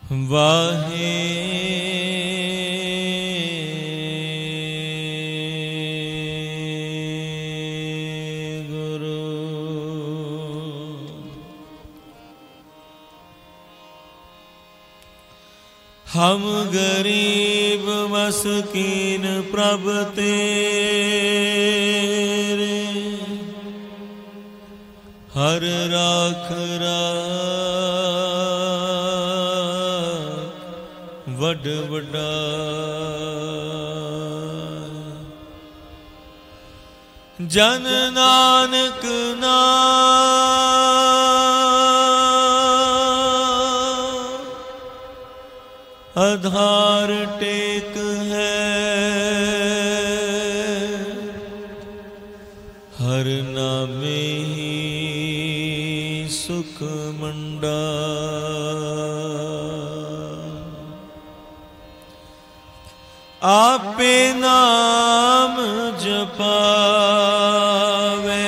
वाहे गुरु। हम गरीब मस्कीन प्रभ तेरे, हर राख वड वडा। जन नानक नाम आधार टेक है, हर नामे ही सुख मंडा। आपे नाम जपावे,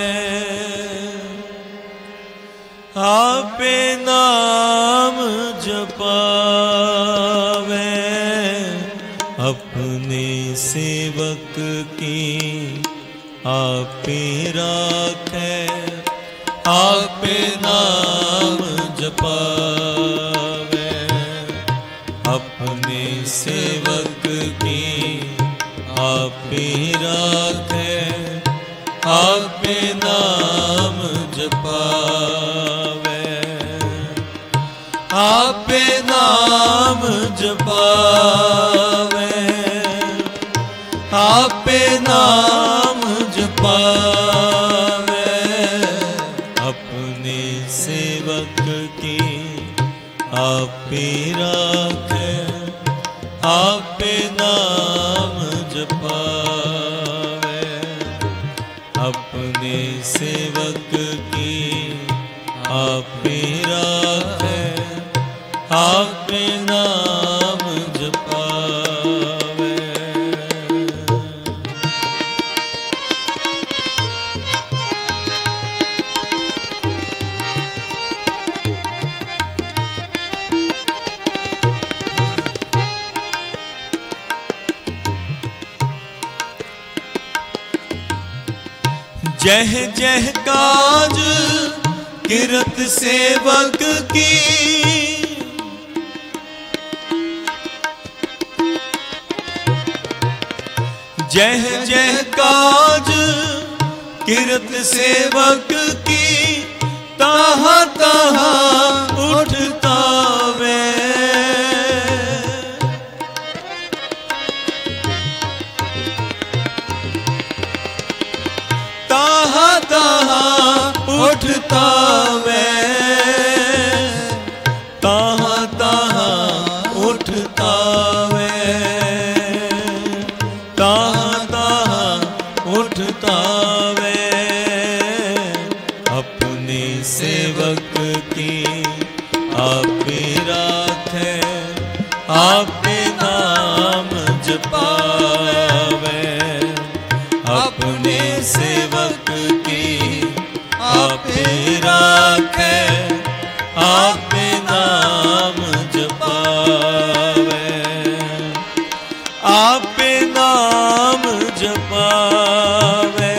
आपे नाम जपावे, अपने सेवक की आपे राखे। आपे नाम जपावे, अपने सेवक की आपे राखे। आपे नाम जपावे, आपे नाम जपावे, आपे नाम जपावे, अपने सेवक की आपे राखे। आपे नाम जपावे, अपने सेवक की आपे राखे। आपे नाम जपावे। जह जह काज किरत सेवक की, जह जह काज किरत सेवक की, ताहा ताहा उठता वे। ताहा ताहा उठता वे, ताहा ताहा उठता वे, ताहा ताहा उठता वे, अपने सेवक की आपे राखे। आपे नाम जपावे, अपने सेवक की आपे राखे। आपे नाम जपावे, आपे नाम जपावे,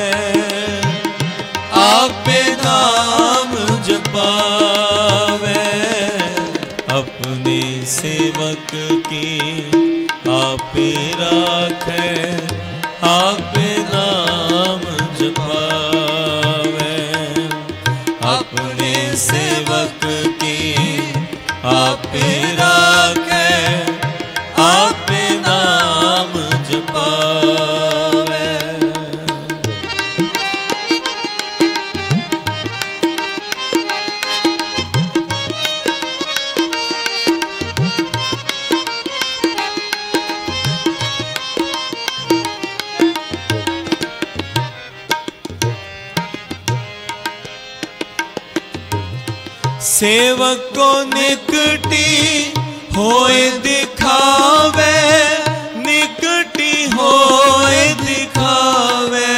आपे नाम जपावे, अपने सेवक की आपे राखे। आपे नाम जपावे, अपने सेवक की आपे राखे। आपे नाम जपावे। सेवक को निकटी होए दिखावे, निकटी होए दिखावे।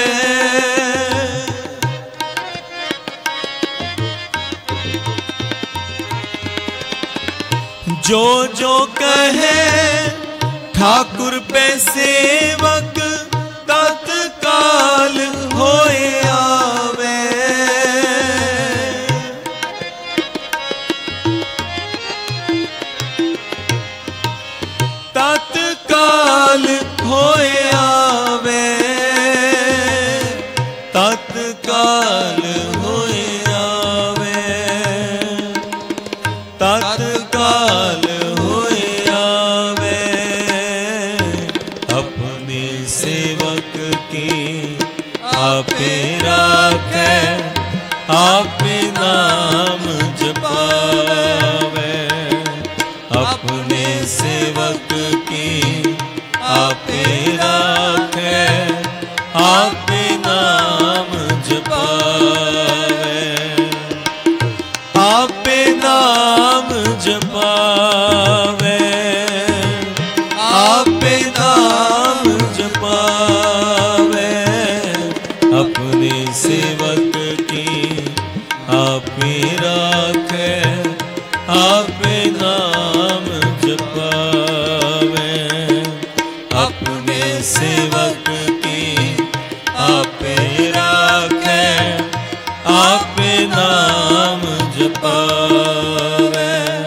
जो जो कहे ठाकुर पे सेवक तत्काल होए आवे। तत्काल होए आवे, तत्काल होए आवे, तत्काल होए आवे। अपने सेवक की आपे राखे, आपे नाम जपावे। अपने सेवक की आपे राखे, आपे नाम जपावे। आपे नाम जपावे, आपे नाम जपावे। अपने सेवक की आपे राखे, आपे नाम जपावे। अपने सेवक की आपे राखे, आपे नाम जपावे।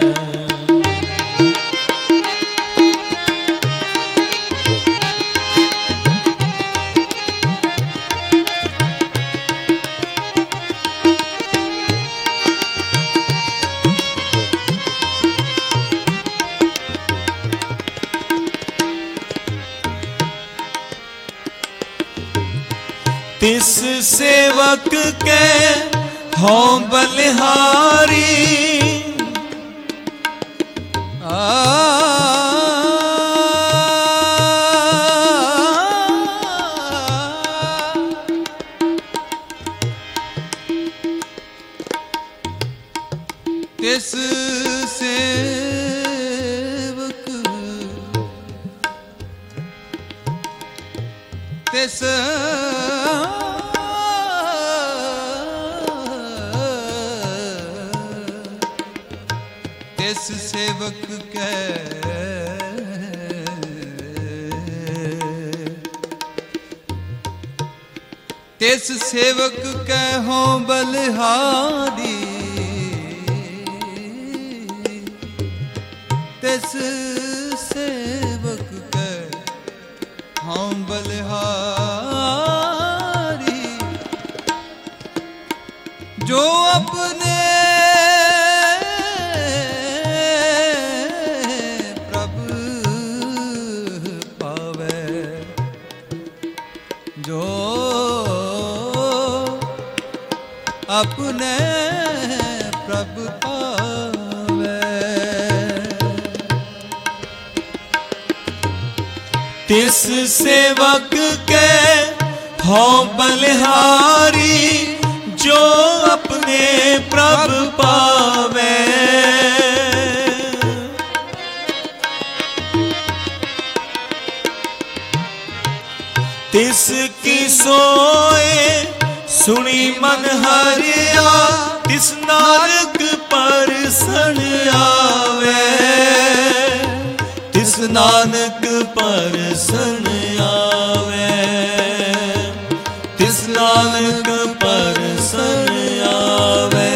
तिस सेवक के हों बलिहारी, तिस सेवक, तिस तिस सेवक के तिस सेवक के हों बलिहारी, तिस सेवक के हों बलिहारी। जो अपने अपने प्रभु पावे। तिस सेवक के हों बलिहारी, जो अपने प्रभु पावे। तिसकी सोए सुनी मन हरिया, तिस नानक परसन आवे। तिस नानक परसन आवे, तिस नानक परसन आवे।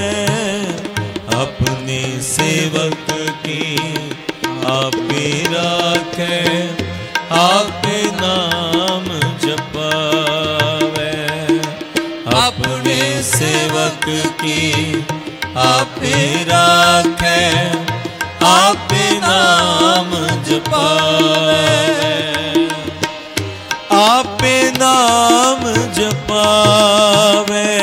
अपने सेवक की आपे राखे, आपे नाम जपावे। अपने सेवक की आपे राखे, आपे नाम जपावे। आपे नाम जपावे,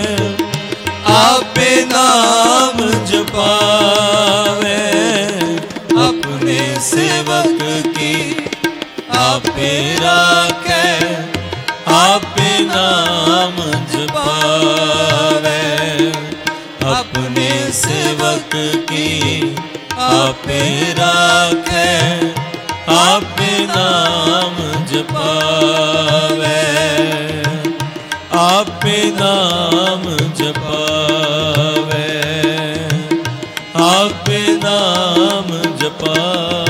आपे नाम जपावे। अपने सेवक की आपे राखे, आपे नाम जपावे। अपने सेवक की आपे राखे, आपे नाम जपावे। आपे नाम जपावे, आपे नाम जपा।